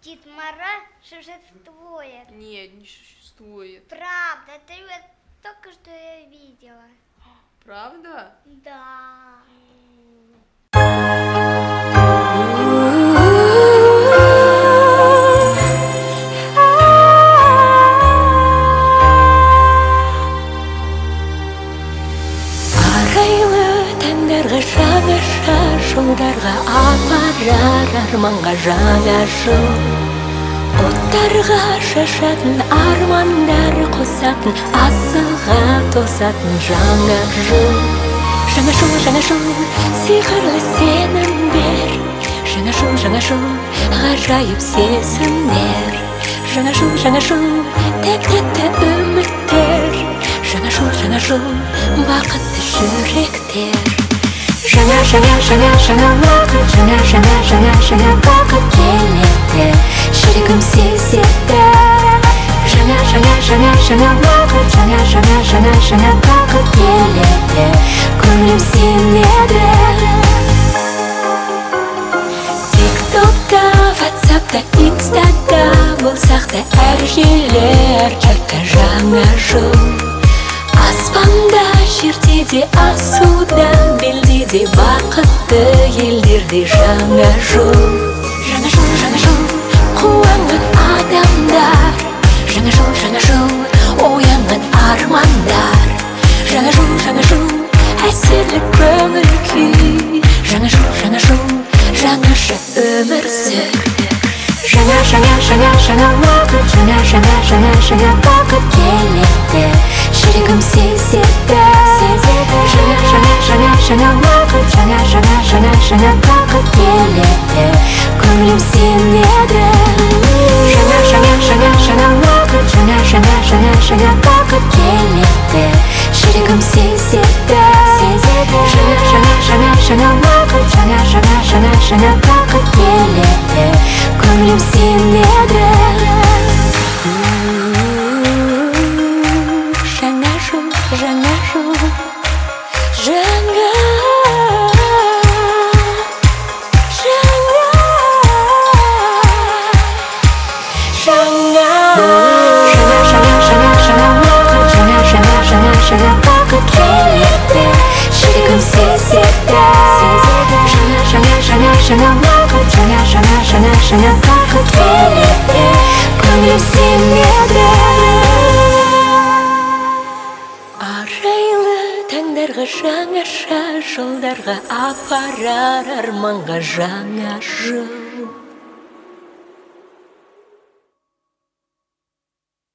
Дед Мороз существует. Нет, не существует. Правда, это только что я видела. Правда? Да. Жаңаша жолдарға апарар арманға жаңа жол. Оттарға шашатын армандар қосатын, асыға тосатын жаңа жол. Жаңа жол, сиқырлы сенім бер. Жаңа жол, ғажайып сезімдер. Жаңа жол, тәтті үміттер. Жаңа жол, бақытты жүректер. Жаңа уақыт, жаңа бақыт келеді, жүрегім сезеді. Жаңа уақыт, жаңа бақыт келеді, көңілім сенеді. Тиктокта, ватсапта, инстада болсақ та әр жерлер жарқа жаңа жол. Аспанда, жерде де, асуда, белде де, бақытты елдерде жаңа жол. Жаңа жол, қуанған адамдар. Жаңа жол, оянған армандар. Жаңа жол, әсерлі көңіл күй. Жаңа жол, жаңаша өмір сүр. Жаңа уақыт, жаңа бақыт келеді, жүрегім сезеді. Жаңа уақыт, жаңа бақыт келеді, көңілім сенеді. Жаңа уақыт, жаңа бақыт келеді, жүрегім сезеді. Жаңа уақыт, жаңа бақыт келеді, көңілім сенеді. Жаңа жол, жаңа бақыт келеді, жүрегім сезеді. Жаңа уақыт, жаңа бақыт келеді, көңілім сенеді. Арайлы таңдарға, жаңаша жолдарға апарар арманға жаңа жол.